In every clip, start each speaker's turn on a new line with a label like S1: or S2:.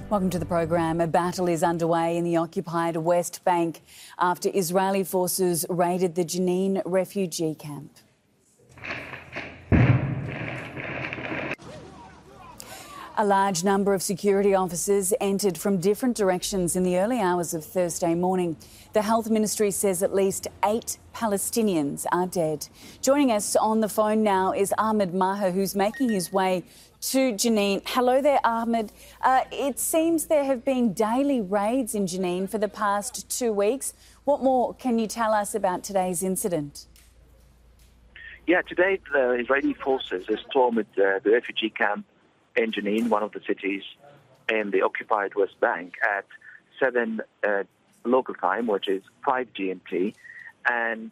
S1: Welcome to the program. A battle is underway in the occupied West Bank after Israeli forces raided the Jenin refugee camp. A large number of security officers entered from different directions in the early hours of Thursday morning. The Health Ministry says at least 8 Palestinians are dead. Joining us on the phone now is Ahmed Maher, who's making his way to Jenin. Hello there, Ahmed. It seems there have been daily raids in Jenin for the past 2 weeks. What more can you tell us about today's incident?
S2: Yeah, today the Israeli forces stormed the refugee camp in Jenin, one of the cities in the occupied West Bank, at 7 local time, which is 5 GMT. And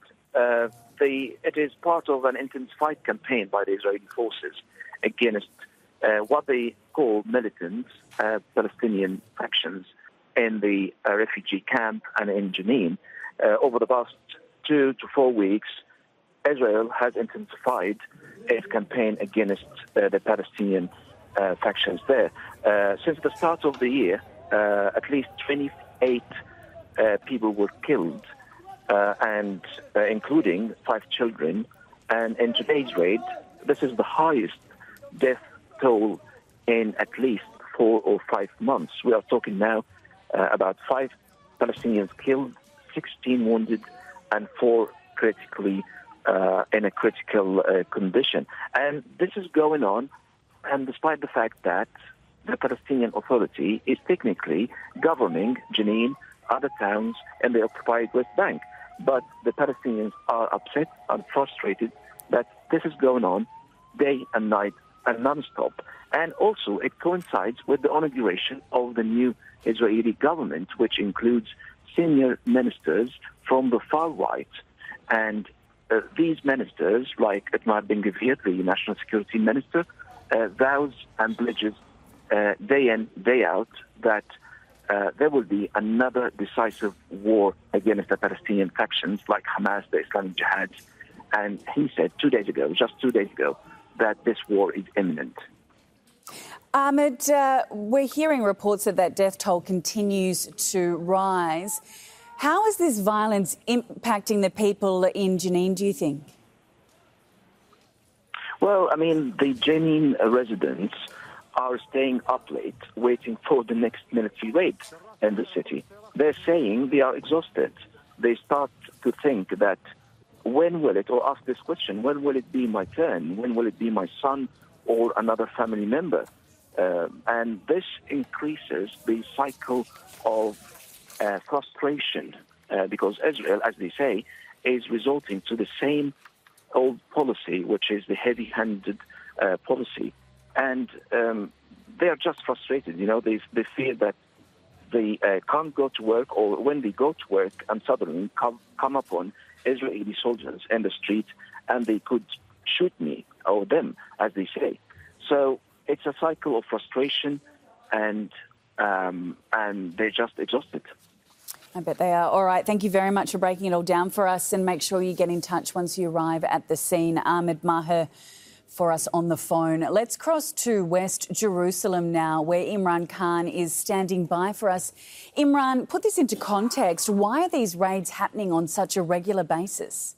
S2: it is part of an intensified campaign by the Israeli forces against what they call militant Palestinian factions in the refugee camp and in Jenin. Over the past 2 to 4 weeks, Israel has intensified its campaign against the Palestinian factions there. Since the start of the year, at least 28 people were killed, and including 5 children. And in today's raid, this is the highest death toll in at least 4 or 5 months. We are talking now about 5 Palestinians killed, 16 wounded, and 4 critically in a critical condition. And this is going on, and despite the fact that the Palestinian Authority is technically governing Jenin, other towns in the occupied West Bank. But the Palestinians are upset and frustrated that this is going on day and night and non-stop. And also it coincides with the inauguration of the new Israeli government, which includes senior ministers from the far right. And these ministers, like Itamar Ben-Gvir, the national security minister, vows and pledges day in, day out that there will be another decisive war against the Palestinian factions like Hamas, the Islamic Jihad. And he said just 2 days ago, that this war is imminent.
S1: Ahmed, we're hearing reports that death toll continues to rise. How is this violence impacting the people in Jenin, do you think?
S2: Well, I mean, the Jenin residents are staying up late, waiting for the next military raid in the city. They're saying they are exhausted. They start to think that when will it, or ask this question, when will it be my turn? When will it be my son or another family member? And this increases the cycle of frustration because Israel, as they say, is resulting to the same old policy, which is the heavy-handed policy. And they are just frustrated. You know, they fear that they can't go to work, or when they go to work and suddenly come upon Israeli soldiers in the street and they could shoot me or them, as they say. So it's a cycle of frustration, and they're just exhausted.
S1: I bet they are. All right, thank you very much for breaking it all down for us, and make sure you get in touch once you arrive at the scene. Ahmed Maher for us on the phone. Let's cross to West Jerusalem now, where Imran Khan is standing by for us. Imran, put this into context. Why are these raids happening on such a regular basis?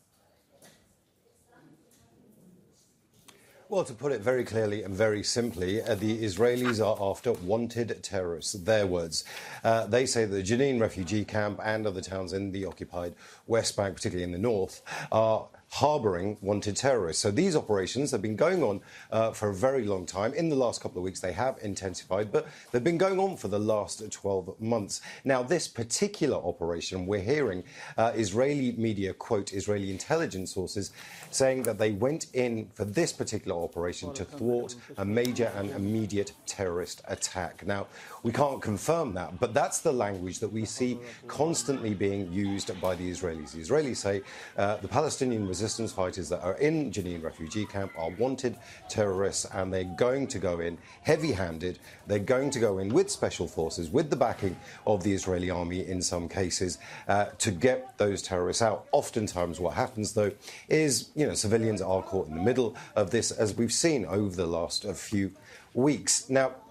S3: Well, to put it very clearly and very simply, the Israelis are after wanted terrorists, their words. They say that the Jenin refugee camp and other towns in the occupied West Bank, particularly in the north, are harbouring wanted terrorists. So these operations have been going on for a very long time. In the last couple of weeks, they have intensified, but they've been going on for the last 12 months. Now, this particular operation, we're hearing Israeli media quote Israeli intelligence sources saying that they went in for this particular operation to thwart a major and immediate terrorist attack. Now, we can't confirm that, but that's the language that we see constantly being used by the Israelis. The Israelis say the Palestinian resistance fighters that are in Jenin refugee camp are wanted terrorists, and they're going to go in heavy-handed. They're going to go in with special forces, with the backing of the Israeli army in some cases, to get those terrorists out. Oftentimes what happens, though, is, civilians are caught in the middle of this, as we've seen over the last few weeks. Now,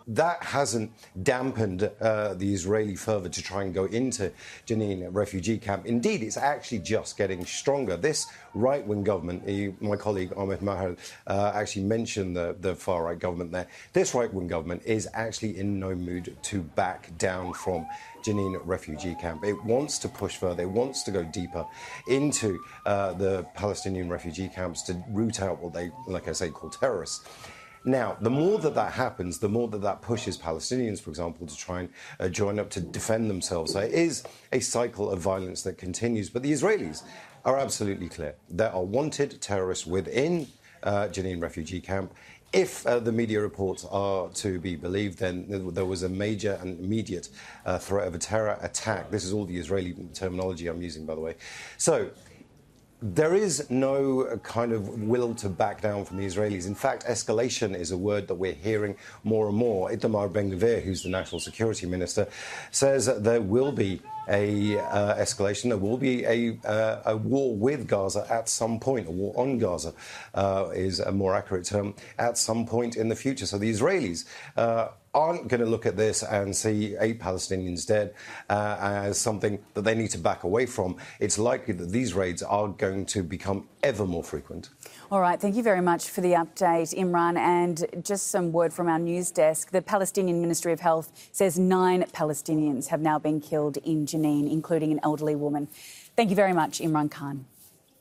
S3: that hasn't dampened the Israeli fervour to try and go into Jenin refugee camp. Indeed, it's actually just getting stronger. This right-wing government, my colleague Ahmed Maher actually mentioned the far-right government there. This right-wing government is actually in no mood to back down from Jenin refugee camp. It wants to push further. It wants to go deeper into the Palestinian refugee camps to root out what they, like I say, call terrorists. Now, the more that happens, the more that pushes Palestinians, for example, to try and join up to defend themselves. So it is a cycle of violence that continues. But the Israelis are absolutely clear. There are wanted terrorists within Jenin refugee camp. If the media reports are to be believed, then there was a major and immediate threat of a terror attack. This is all the Israeli terminology I'm using, by the way. So there is no kind of will to back down from the Israelis. In fact, escalation is a word that we're hearing more and more. Itamar Ben-Gvir, who's the National Security Minister, says that there will be a escalation. There will be a war with Gaza at some point. A war on Gaza is a more accurate term, at some point in the future. So the Israelis aren't going to look at this and see 8 Palestinians dead as something that they need to back away from. It's likely that these raids are going to become ever more frequent.
S1: All right, thank you very much for the update, Imran. And just some word from our news desk. The Palestinian Ministry of Health says 9 Palestinians have now been killed in Jenin, including an elderly woman. Thank you very much, Imran Khan.